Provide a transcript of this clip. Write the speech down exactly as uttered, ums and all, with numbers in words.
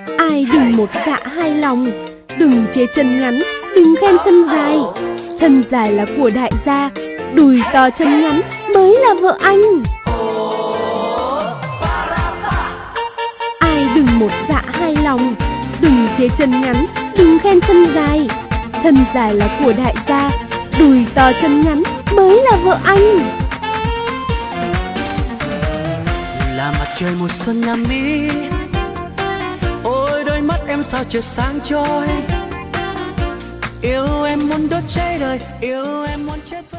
Ai đừng một dạ hai lòng, đừng chê chân ngắn, đừng khen chân dài. Chân dài là của đại gia, đùi to chân ngắn mới là vợ anh. Ai đừng một dạ hai lòng, đừng chê chân ngắn, đừng khen chân dài. Chân dài là của đại gia, đùi to chân ngắn mới là vợ anh. Là mặt trời mùa xuân Nam Mỹ, ôi đôi mắt em sao chợt sáng trôi. Yêu em muốn đốt cháy đời, yêu em muốn chết.